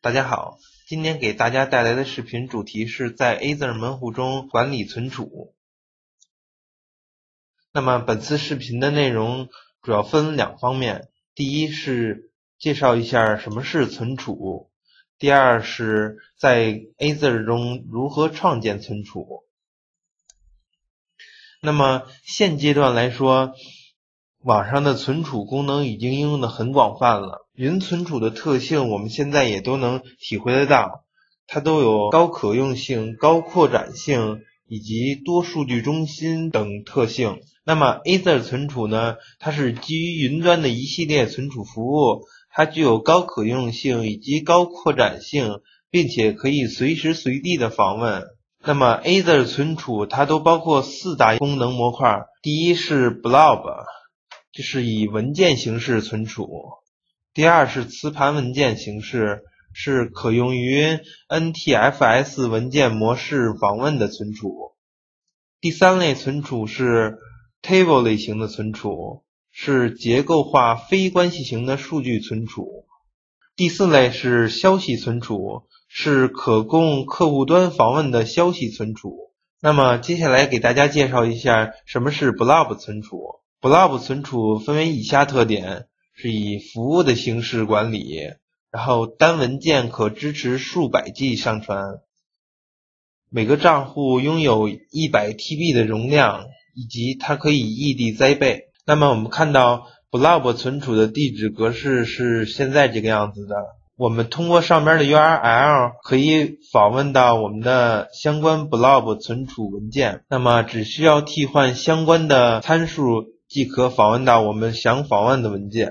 大家好，今天给大家带来的视频主题是在 Azer 门户中管理存储。那么本次视频的内容主要分两方面，第一是介绍一下什么是存储，第二是在 Azer 中如何创建存储。那么现阶段来说，网上的存储功能已经应用的很广泛了，云存储的特性我们现在也都能体会得到，它都有高可用性、高扩展性以及多数据中心等特性。那么 Azer 存储呢，它是基于云端的一系列存储服务，它具有高可用性以及高扩展性，并且可以随时随地的访问。那么 Azer 存储它都包括四大功能模块，第一是 Blob， 这是以文件形式存储；第二是磁盘文件形式，是可用于 NTFS 文件模式访问的存储；第三类存储是 Table 类型的存储，是结构化非关系型的数据存储；第四类是消息存储，是可供客户端访问的消息存储。那么接下来给大家介绍一下什么是 Blob 存储。Blob 存储分为以下特点，是以服务的形式管理，然后单文件可支持数百 G 上传，每个账户拥有100 TB 的容量，以及它可以异地栽备。那么我们看到 Blob 存储的地址格式是现在这个样子的，我们通过上边的 URL 可以访问到我们的相关 Blob 存储文件，那么只需要替换相关的参数即可访问到我们想访问的文件。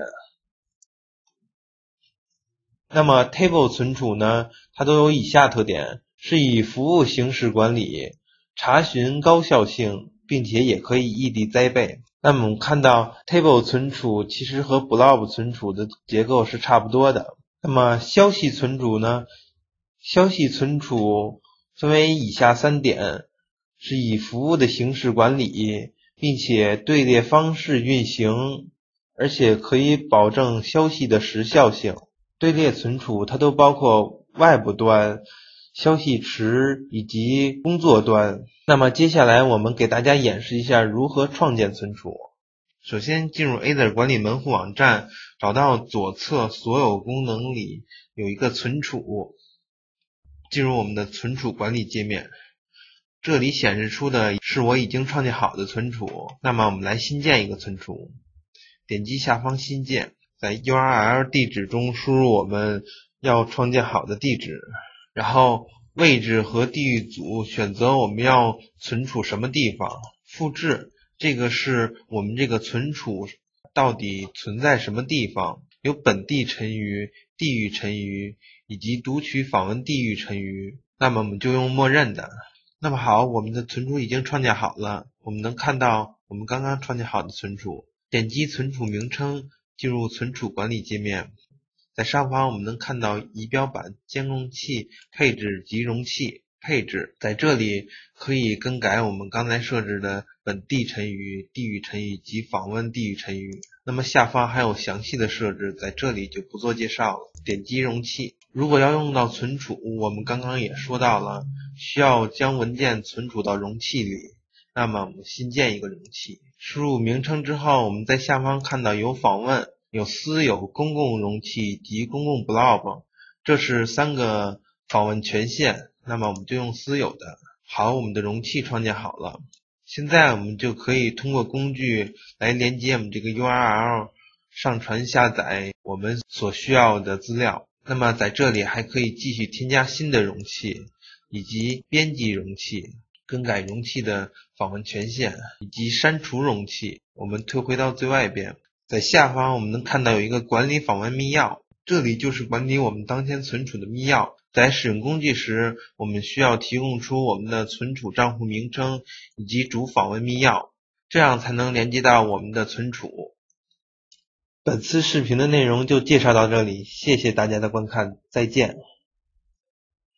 那么 Table 存储呢，它都有以下特点，是以服务形式管理，查询高效性，并且也可以异地栽备。那么我们看到 Table 存储其实和 Blob 存储的结构是差不多的。那么消息存储呢，消息存储分为以下三点，是以服务的形式管理，并且队列方式运行，而且可以保证消息的时效性。队列存储它都包括外部端、消息池以及工作端。那么接下来我们给大家演示一下如何创建存储。首先进入 Azer 管理门户网站，找到左侧所有功能里有一个存储，进入我们的存储管理界面，这里显示出的是我已经创建好的存储。那么我们来新建一个存储，点击下方新建，在 URL 地址中输入我们要创建好的地址，然后位置和地域组选择我们要存储什么地方，复制，这个是我们这个存储到底存在什么地方，有本地陈余、地域陈余以及读取访问地域陈余，那么我们就用默认的。那么好，我们的存储已经创建好了，我们能看到我们刚刚创建好的存储，点击存储名称，进入存储管理界面，在上方我们能看到仪表板、监控器、配置及容器配置，在这里可以更改我们刚才设置的本地陈余、地域陈余及访问地域陈余。那么下方还有详细的设置，在这里就不做介绍了。点击容器，如果要用到存储，我们刚刚也说到了，需要将文件存储到容器里。那么我们新建一个容器，输入名称之后，我们在下方看到有访问、有私有、公共容器及公共 Blob， 这是3个访问权限，那么我们就用私有的。好，我们的容器创建好了，现在我们就可以通过工具来连接我们这个 URL， 上传下载我们所需要的资料。那么在这里还可以继续添加新的容器，以及编辑容器，更改容器的访问权限，以及删除容器。我们退回到最外边，在下方我们能看到有一个管理访问密钥，这里就是管理我们当前存储的密钥。在使用工具时，我们需要提供出我们的存储账户名称以及主访问密钥，这样才能连接到我们的存储。本次视频的内容就介绍到这里，谢谢大家的观看，再见。